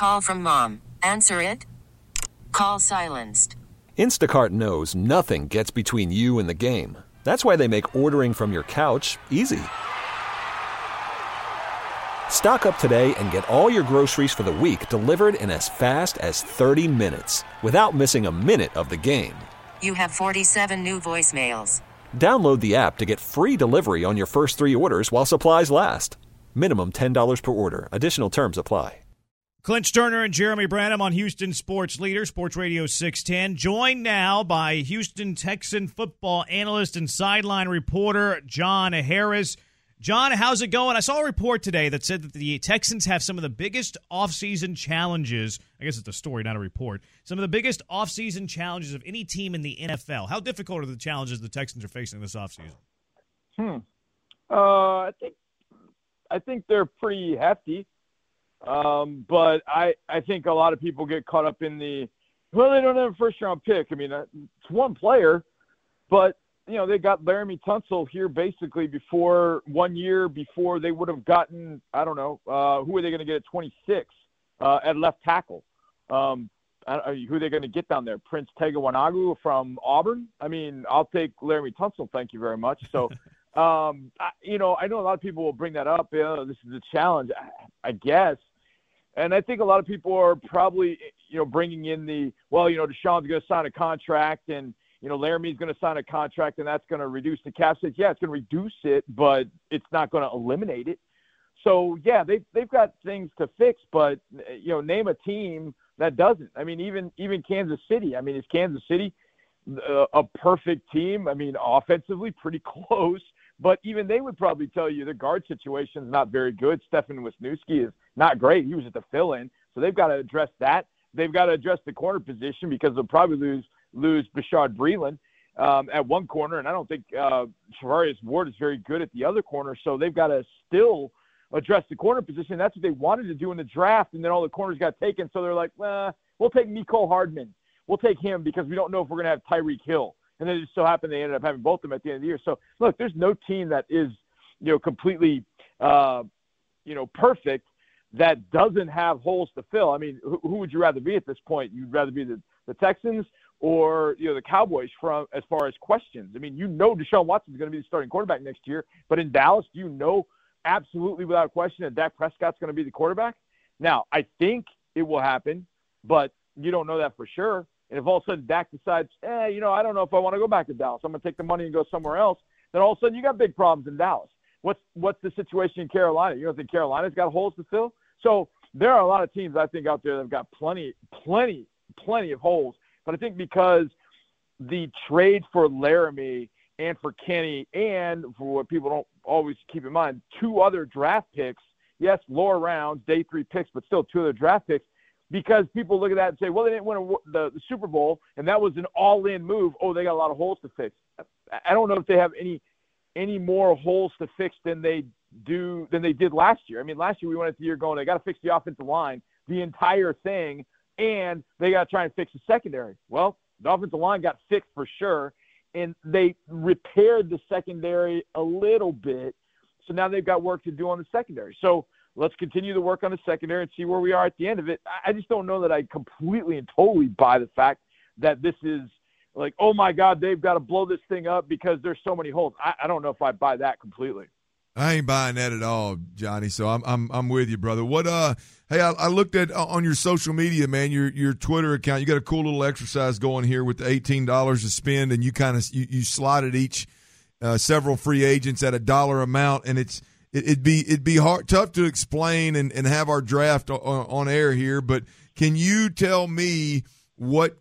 Call from mom. Answer it. Call silenced. Instacart knows nothing gets between you and the game. That's why they make ordering from your couch easy. Stock up today and get all your groceries for the week delivered in as fast as 30 minutes without missing a minute of the game. You have 47 new voicemails. Download the app to get free delivery on your first 3 orders while supplies last. Minimum $10 per order. Additional terms apply. Clint Sterner and Jeremy Branham on Houston Sports Leader, Sports Radio 610. Joined now by Houston Texan football analyst and sideline reporter John Harris. John, how's it going? I saw a report today that said that the Texans have some of the biggest offseason challenges. I guess it's a story, not a report. Some of the biggest offseason challenges of any team in the NFL. How difficult are the challenges the Texans are facing this offseason? I think they're pretty hefty. But I think a lot of people get caught up in they don't have a first-round pick. I mean, it's one player, but, they got Laramie Tunsil here basically 1 year before they would have gotten, I don't know, who are they going to get at 26 at left tackle? Who are they going to get down there? Prince Tegawanagu from Auburn? I mean, I'll take Laramie Tunsil, thank you very much. So, I know a lot of people will bring that up. This is a challenge, I guess. And I think a lot of people are probably, bringing in Deshaun's going to sign a contract and, Laramie's going to sign a contract and that's going to reduce the cap space. Yeah, it's going to reduce it, but it's not going to eliminate it. So, yeah, they've got things to fix, but, name a team that doesn't. I mean, even Kansas City. I mean, is Kansas City a perfect team? I mean, offensively, pretty close. But even they would probably tell you the guard situation is not very good. Stefan Wisniewski is not great. He was at the fill-in. So they've got to address that. They've got to address the corner position because they'll probably lose Bashard Breeland at one corner. And I don't think Charvarius Ward is very good at the other corner. So they've got to still address the corner position. That's what they wanted to do in the draft. And then all the corners got taken. So they're like, we'll take Mecole Hardman. We'll take him because we don't know if we're going to have Tyreek Hill. And then it just so happened they ended up having both of them at the end of the year. So, look, there's no team that is, completely, perfect that doesn't have holes to fill. I mean, who would you rather be at this point? You'd rather be the Texans or, the Cowboys as far as questions. I mean, Deshaun Watson is going to be the starting quarterback next year. But in Dallas, absolutely without question that Dak Prescott's going to be the quarterback? Now, I think it will happen, but you don't know that for sure. And if all of a sudden Dak decides, I don't know if I want to go back to Dallas, I'm going to take the money and go somewhere else, then all of a sudden you got big problems in Dallas. What's the situation in Carolina? You don't think Carolina's got holes to fill? So there are a lot of teams I think out there that have got plenty of holes. But I think because the trade for Laramie and for Kenny and for what people don't always keep in mind, 2 other draft picks, yes, lower rounds, day 3 picks, but still 2 other draft picks, because people look at that and say, well, they didn't win the Super Bowl, and that was an all-in move. Oh, they got a lot of holes to fix. I don't know if they have any more holes to fix than they did last year. I mean, last year we went into the year going, they got to fix the offensive line, the entire thing, and they got to try and fix the secondary. Well, the offensive line got fixed for sure, and they repaired the secondary a little bit, so now they've got work to do on the secondary. So let's continue to work on the secondary and see where we are at the end of it. I just don't know that I completely and totally buy the fact that this is like, oh, my God, they've got to blow this thing up because there's so many holes. I don't know if I buy that completely. I ain't buying that at all, Johnny. So I'm with you, brother. What hey, I looked at on your social media, man, your Twitter account. You got a cool little exercise going here with the $18 to spend, and you kind of you slotted each several free agents at $1 amount, and it'd be tough to explain and have our draft on air here. But can you tell me what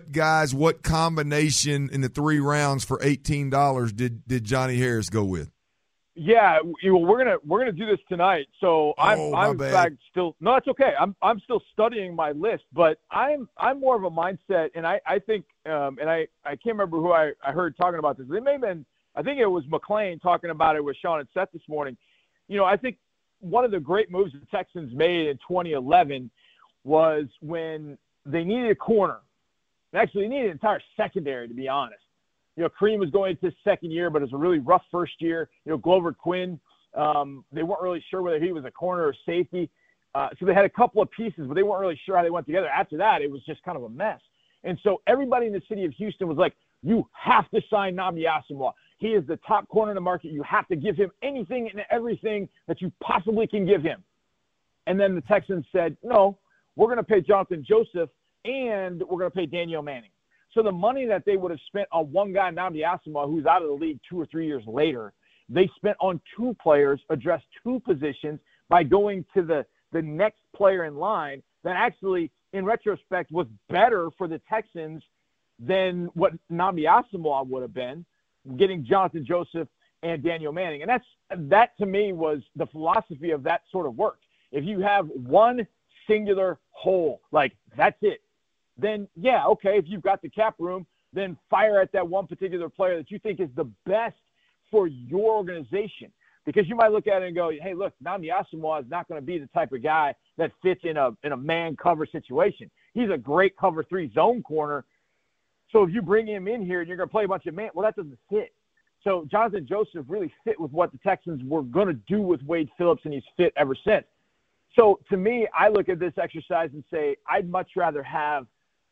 combination in the 3 rounds for $18 did Johnny Harris go with? Yeah, we're gonna do this tonight. So I'm in fact still no, it's okay. I'm still studying my list, but I'm more of a mindset, and I think and I can't remember who I heard talking about this. It may have been, I think it was McLean talking about it with Sean and Seth this morning. I think one of the great moves the Texans made in 2011 was when they needed a corner. Actually, they needed an entire secondary, to be honest. Kareem was going into his second year, but it was a really rough first year. Glover Quinn, they weren't really sure whether he was a corner or safety. So they had a couple of pieces, but they weren't really sure how they went together. After that, it was just kind of a mess. And so everybody in the city of Houston was like, you have to sign Nnamdi Asomugha. He is the top corner in the market. You have to give him anything and everything that you possibly can give him. And then the Texans said, no, we're going to pay Jonathan Joseph and we're going to pay Daniel Manning. So the money that they would have spent on one guy, Nnamdi Asomugha, who's out of the league 2 or 3 years later, they spent on 2 players, addressed 2 positions by going to the next player in line that actually, in retrospect, was better for the Texans than what Nnamdi Asomugha would have been, getting Jonathan Joseph and Daniel Manning. And that to me was the philosophy of that sort of work. If you have one singular hole, like that's it, then yeah, okay, if you've got the cap room, then fire at that one particular player that you think is the best for your organization. Because you might look at it and go, hey, look, Nnamdi Asomugha is not going to be the type of guy that fits in a man cover situation. He's a great cover 3 zone corner. So if you bring him in here and you're going to play a bunch of man, well, that doesn't fit. So Jonathan Joseph really fit with what the Texans were going to do with Wade Phillips, and he's fit ever since. So to me, I look at this exercise and say, I'd much rather have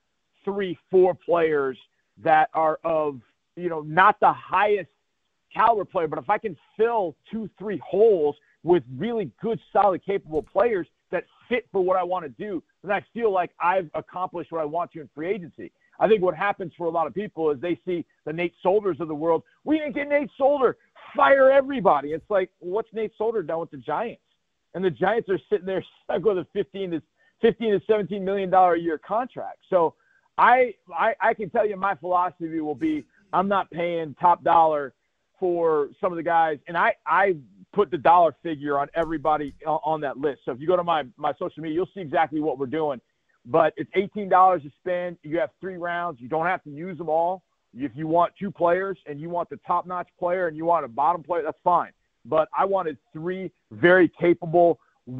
3-4 players that are of, not the highest caliber player, but if I can fill 2-3 holes with really good, solid, capable players that fit for what I want to do, then I feel like I've accomplished what I want to in free agency. I think what happens for a lot of people is they see the Nate Solders of the world. We didn't get Nate Solder. Fire everybody. It's like, what's Nate Solder done with the Giants? And the Giants are sitting there stuck with a $15 to $17 million a year contract. So I can tell you my philosophy will be I'm not paying top dollar for some of the guys. And I put the dollar figure on everybody on that list. So if you go to my social media, you'll see exactly what we're doing. But it's $18 to spend. You have 3 rounds. You don't have to use them all. If you want 2 players and you want the top-notch player and you want a bottom player, that's fine. But I wanted 3 very capable,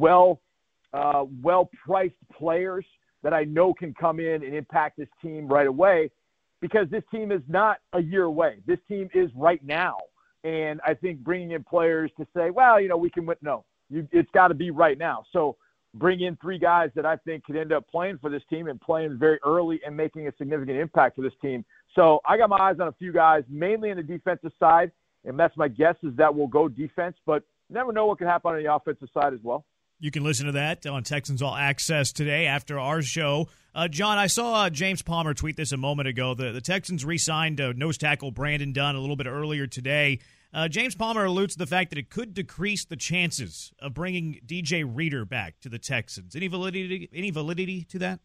well-priced players that I know can come in and impact this team right away, because this team is not a year away. This team is right now. And I think bringing in players to say, well, we can win. No, it's got to be right now. So bring in 3 guys that I think could end up playing for this team and playing very early and making a significant impact for this team. So I got my eyes on a few guys, mainly on the defensive side, and that's my guess is that we'll go defense, but never know what can happen on the offensive side as well. You can listen to that on Texans All Access today after our show. John, I saw James Palmer tweet this a moment ago. The Texans re-signed nose tackle Brandon Dunn a little bit earlier today. James Palmer alludes to the fact that it could decrease the chances of bringing DJ Reader back to the Texans. Any validity to that?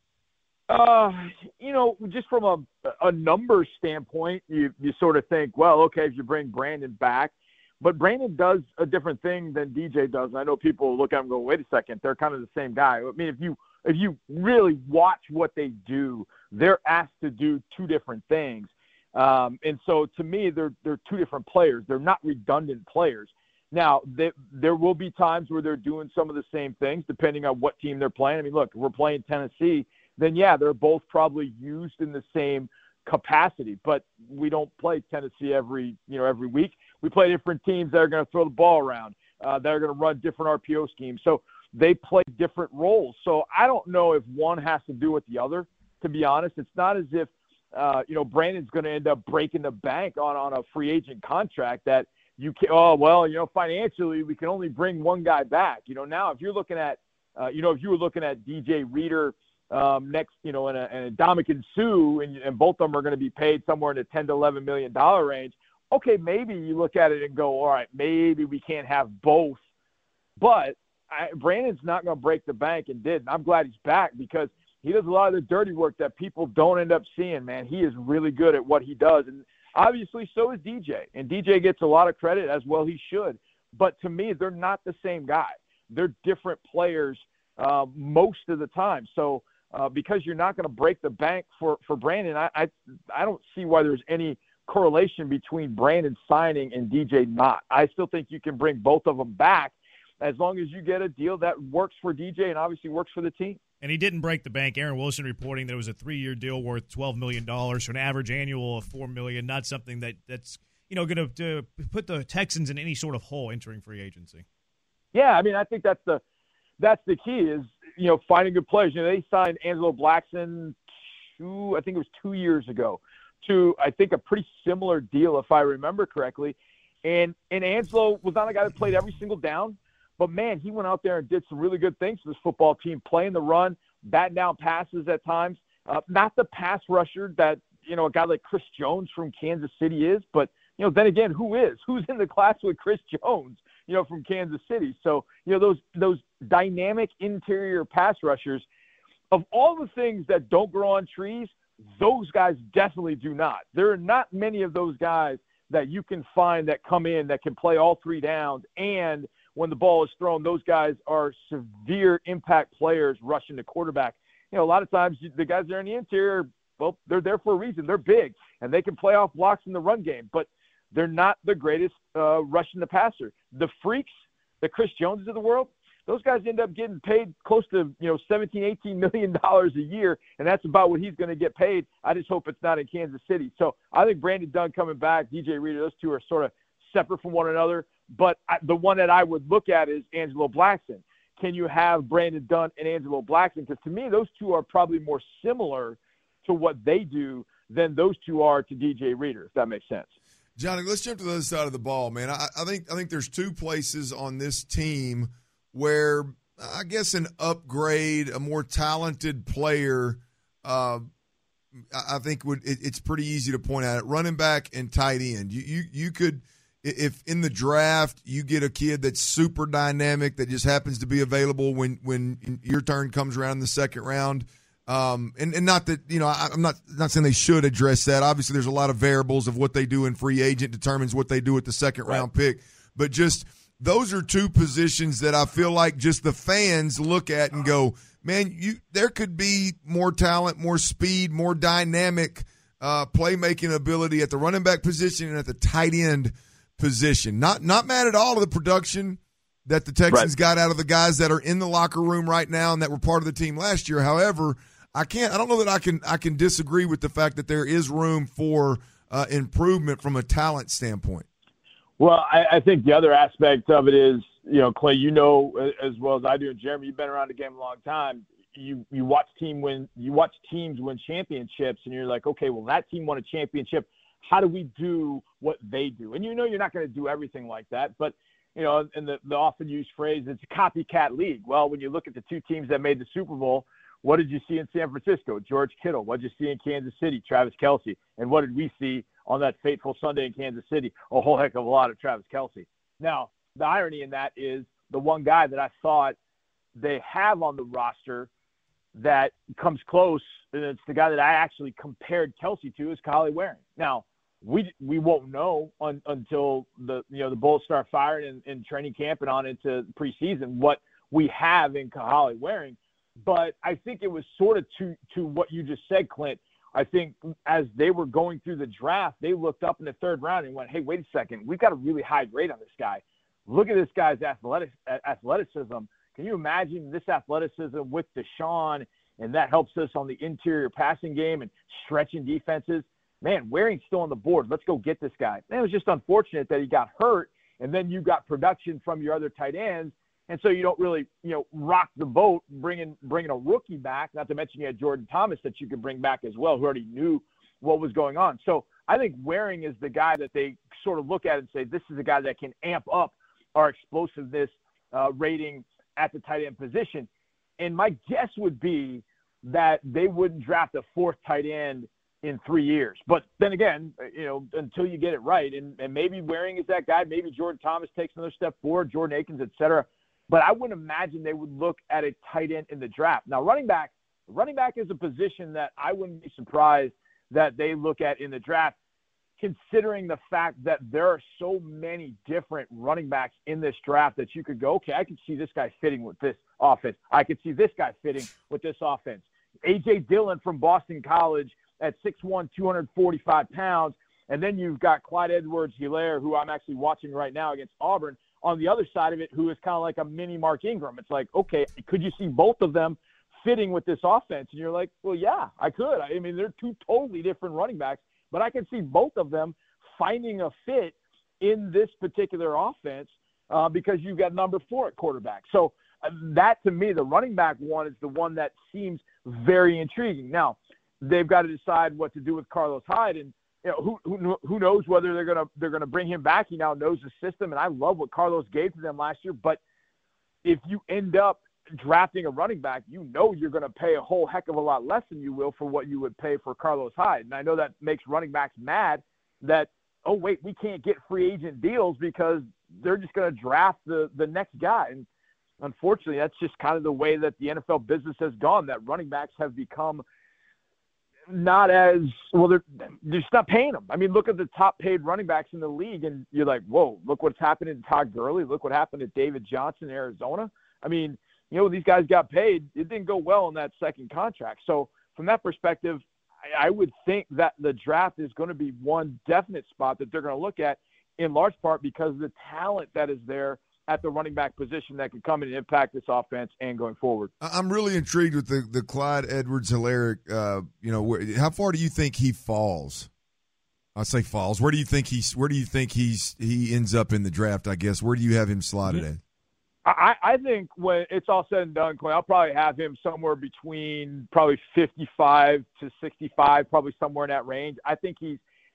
Just from a numbers standpoint, you sort of think, well, okay, if you bring Brandon back, but Brandon does a different thing than DJ does. And I know people look at him and go, wait a second, they're kind of the same guy. I mean, if you really watch what they do, they're asked to do 2 different things. And so to me, they're 2 different players. They're not redundant players. Now, there will be times where they're doing some of the same things depending on what team they're playing. I mean, look, if we're playing Tennessee, then yeah, they're both probably used in the same capacity, but we don't play Tennessee every week. We play different teams that are going to throw the ball around, that are going to run different RPO schemes. So they play different roles. So I don't know if one has to do with the other, to be honest. It's not as if, Brandon's going to end up breaking the bank on a free agent contract that you can, financially we can only bring one guy back. Now if you're looking at, if you were looking at DJ Reader next, and Ndamukong Suh, and both of them are going to be paid somewhere in the $10 to $11 million range. Okay, maybe you look at it and go, all right, maybe we can't have both. But Brandon's not going to break the bank and did. I'm glad he's back because he does a lot of the dirty work that people don't end up seeing, man. He is really good at what he does. And obviously so is DJ. And DJ gets a lot of credit, as well he should. But to me, they're not the same guy. They're different players most of the time. So because you're not going to break the bank for Brandon, I don't see why there's any correlation between Brandon signing and DJ not. I still think you can bring both of them back as long as you get a deal that works for DJ and obviously works for the team. And he didn't break the bank. Aaron Wilson reporting that it was a 3-year deal worth $12 million for an average annual of $4 million, not something that's going to put the Texans in any sort of hole entering free agency. Yeah, I mean, I think that's the that's the key is, finding good players. They signed Angelo Blackson I think it was 2 years ago, to, I think, a pretty similar deal, if I remember correctly. And Angelo was not a guy that played every single down, but, man, he went out there and did some really good things for this football team, playing the run, batting down passes at times. Not the pass rusher that, a guy like Chris Jones from Kansas City is, but, then again, who is? Who's in the class with Chris Jones, from Kansas City? So, those dynamic interior pass rushers, of all the things that don't grow on trees, those guys definitely do not. There are not many of those guys that you can find that come in that can play all three downs, and when the ball is thrown, those guys are severe impact players rushing the quarterback. A lot of times the guys that are in the interior, well, they're there for a reason. They're big, and they can play off blocks in the run game, but they're not the greatest rushing the passer. The freaks, the Chris Joneses of the world, those guys end up getting paid close to, $17, $18 million a year, and that's about what he's going to get paid. I just hope it's not in Kansas City. So I think Brandon Dunn coming back, DJ Reader, those two are sort of separate from one another. But the one that I would look at is Angelo Blackson. Can you have Brandon Dunn and Angelo Blackson? Because to me, those two are probably more similar to what they do than those two are to DJ Reader, if that makes sense. Johnny, let's jump to the other side of the ball, man. I think there's two places on this team where I guess an upgrade, a more talented player, I think it's pretty easy to point out it. Running back and tight end. You could, if in the draft you get a kid that's super dynamic that just happens to be available when your turn comes around in the second round. And not that, I'm not saying they should address that. Obviously, there's a lot of variables of what they do in free agent determines what they do at the second round pick. But just those are two positions that I feel like just the fans look at and go, man, there could be more talent, more speed, more dynamic playmaking ability at the running back position and at the tight end position. Not mad at all of the production that the Texans got out of the guys that are in the locker room right now and that were part of the team last year. However, I don't know that I can disagree with the fact that there is room for improvement from a talent standpoint. Well, I think the other aspect of it is, Clay, as well as I do, and Jeremy, you've been around the game a long time. You watch teams win championships, and you're like, okay, well, that team won a championship. How do we do what they do? And you're not going to do everything like that, but and the often used phrase, it's a copycat league. Well, when you look at the two teams that made the Super Bowl, what did you see in San Francisco? George Kittle. What did you see in Kansas City? Travis Kelce. And what did we see on that fateful Sunday in Kansas City? A whole heck of a lot of Travis Kelce. Now, the irony in that is the one guy that I thought they have on the roster that comes close, and it's the guy that I actually compared Kelce to, is Kahale Warring. Now, we won't know until the bullets start firing in training camp and on into preseason what we have in Kahale Warring. But I think it was sort of to what you just said, Clint. I think as they were going through the draft, they looked up in the third round and went, hey, wait a second, we've got a really high grade on this guy. Look at this guy's athleticism. Can you imagine this athleticism with Deshaun, and that helps us on the interior passing game and stretching defenses? Man, Waring's still on the board. Let's go get this guy. And it was just unfortunate that he got hurt, and then you got production from your other tight ends, and so you don't really, rock the boat bringing a rookie back, not to mention you had Jordan Thomas that you could bring back as well, who already knew what was going on. So I think Waring is the guy that they sort of look at and say, this is a guy that can amp up our explosiveness rating at the tight end position. And my guess would be that they wouldn't draft a fourth tight end in 3 years. But then again, until you get it right, and maybe Waring is that guy, maybe Jordan Thomas takes another step forward, Jordan Akins, et cetera. But I wouldn't imagine they would look at a tight end in the draft. Now, running back is a position that I wouldn't be surprised that they look at in the draft, considering the fact that there are so many different running backs in this draft that you could go, okay, I can see this guy fitting with this offense. I could see this guy fitting with this offense. A.J. Dillon from Boston College at 6'1", 245 pounds. And then you've got Clyde Edwards-Helaire, who I'm actually watching right now against Auburn, on the other side of it, who is kind of like a mini Mark Ingram. It's like, okay, could you see both of them fitting with this offense? And you're like, well, yeah, I could. I mean, they're two totally different running backs, but I can see both of them finding a fit in this particular offense because you've got number 4 at quarterback. So that to me, the running back one is the one that seems very intriguing. Now, they've got to decide what to do with Carlos Hyde, and who knows whether they're gonna bring him back. He now knows the system, and I love what Carlos gave to them last year. But if you end up drafting a running back, you're going to pay a whole heck of a lot less than you will for what you would pay for Carlos Hyde. And I know that makes running backs mad that, oh, wait, we can't get free agent deals because they're just going to draft the next guy. And unfortunately, that's just kind of the way that the NFL business has gone, that running backs have become not as well. They're just not paying them. I mean, look at the top paid running backs in the league, and you're like, whoa, look what's happening to Todd Gurley. Look what happened to David Johnson in Arizona. I mean, these guys got paid. It didn't go well in that second contract. So from that perspective, I would think that the draft is going to be one definite spot that they're going to look at, in large part because of the talent that is there at the running back position that could come in and impact this offense and going forward. I'm really intrigued with the Clyde Edwards-Helaire. How far do you think he falls? I'll say falls. Where do you think he ends up in the draft, I guess? Where do you have him slotted at? I think when it's all said and done, Clay, I'll probably have him somewhere between probably 55 to 65, probably somewhere in that range. I think he's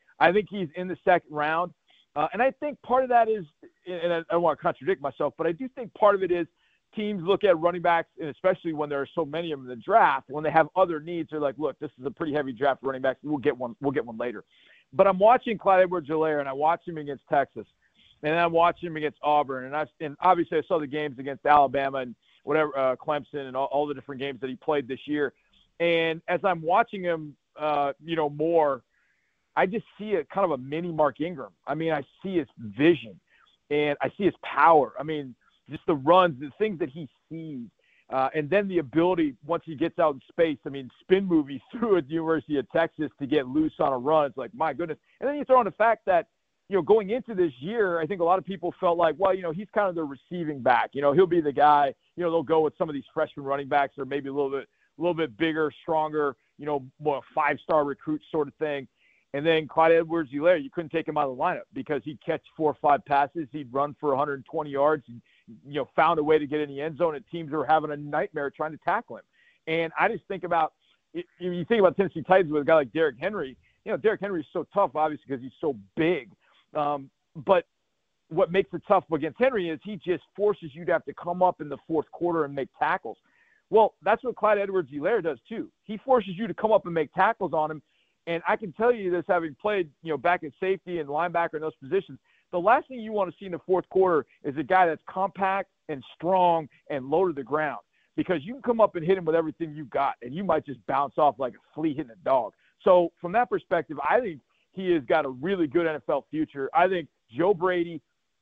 in the second round. And I think part of that is, and I don't want to contradict myself, but I do think part of it is teams look at running backs, and especially when there are so many of them in the draft, when they have other needs, they're like, look, this is a pretty heavy draft for running backs. We'll get one later. But I'm watching Clyde Edwards-Helaire, and I watch him against Texas. And I'm watching him against Auburn, and obviously I saw the games against Alabama and whatever, Clemson, and all the different games that he played this year. And as I'm watching him, more, I just see a kind of a mini Mark Ingram. I mean, I see his vision, and I see his power. I mean, just the runs, the things that he sees, and then the ability once he gets out in space. I mean, spin move he threw at the University of Texas to get loose on a run. It's like, my goodness. And then you throw in the fact that, going into this year, I think a lot of people felt like, well, he's kind of the receiving back. He'll be the guy. They'll go with some of these freshman running backs, or maybe a little bit bigger, stronger, more five-star recruit sort of thing. And then Clyde Edwards-Helaire, you couldn't take him out of the lineup because he'd catch 4 or 5 passes, he'd run for 120 yards, and found a way to get in the end zone, and teams were having a nightmare trying to tackle him. And I just think about, you think about Tennessee Titans with a guy like Derrick Henry. Derrick Henry is so tough, obviously, because he's so big. But what makes it tough against Henry is he just forces you to have to come up in the fourth quarter and make tackles. Well, that's what Clyde Edwards-Helaire does too. He forces you to come up and make tackles on him. And I can tell you this, having played, back in safety and linebacker in those positions, the last thing you want to see in the fourth quarter is a guy that's compact and strong and low to the ground, because you can come up and hit him with everything you've got, and you might just bounce off like a flea hitting a dog. So from that perspective, I think he has got a really good NFL future. I think Joe Brady,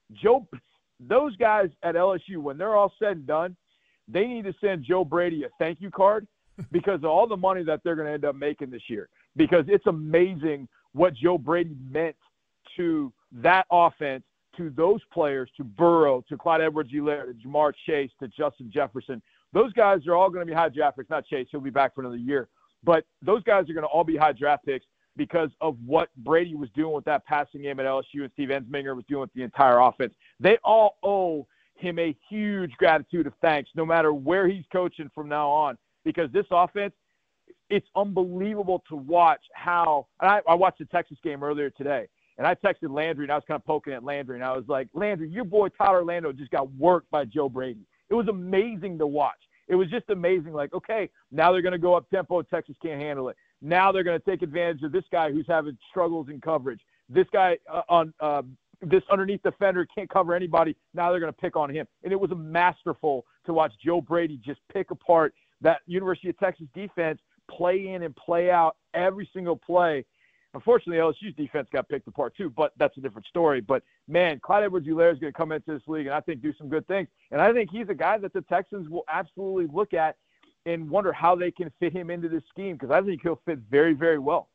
those guys at LSU, when they're all said and done, they need to send Joe Brady a thank you card because of all the money that they're going to end up making this year. Because it's amazing what Joe Brady meant to that offense, to those players, to Burrow, to Clyde Edwards-Helaire, to Jamar Chase, to Justin Jefferson. Those guys are all going to be high draft picks. Not Chase, he'll be back for another year. But those guys are going to all be high draft picks because of what Brady was doing with that passing game at LSU and Steve Ensminger was doing with the entire offense. They all owe him a huge gratitude of thanks, no matter where he's coaching from now on, because this offense, it's unbelievable to watch how – I watched the Texas game earlier today, and I texted Landry, and I was kind of poking at Landry, and I was like, Landry, your boy Todd Orlando just got worked by Joe Brady. It was amazing to watch. It was just amazing. Like, okay, now they're going to go up tempo. Texas can't handle it. Now they're going to take advantage of this guy who's having struggles in coverage. This guy this underneath defender can't cover anybody. Now they're going to pick on him. And it was masterful to watch Joe Brady just pick apart that University of Texas defense, play in and play out every single play. Unfortunately, LSU's defense got picked apart too, but that's a different story. But, man, Clyde Edwards-Helaire is going to come into this league and I think do some good things. And I think he's a guy that the Texans will absolutely look at and wonder how they can fit him into this scheme, because I think he'll fit very, very well.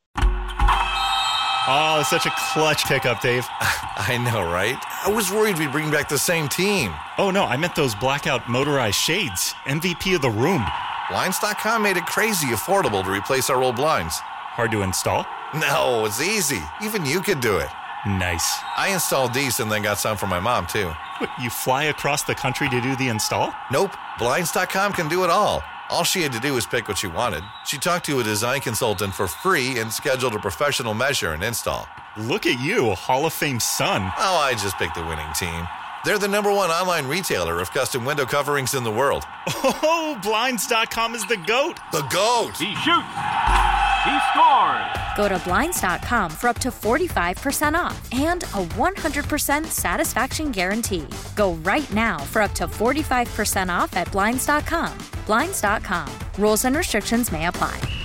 Oh, such a clutch pickup, Dave. I know, right? I was worried we'd bring back the same team. Oh, no, I meant those blackout motorized shades. MVP of the room. Blinds.com made it crazy affordable to replace our old blinds. Hard to install? No, it's easy. Even you could do it. Nice. I installed these and then got some for my mom, too. What, you fly across the country to do the install? Nope. Blinds.com can do it all. All she had to do was pick what she wanted. She talked to a design consultant for free and scheduled a professional measure and install. Look at you, a Hall of Fame son. Oh, I just picked the winning team. They're the #1 online retailer of custom window coverings in the world. Oh, Blinds.com is the GOAT. The GOAT! He shoots. He scores. Go to Blinds.com for up to 45% off and a 100% satisfaction guarantee. Go right now for up to 45% off at Blinds.com. Blinds.com. Rules and restrictions may apply.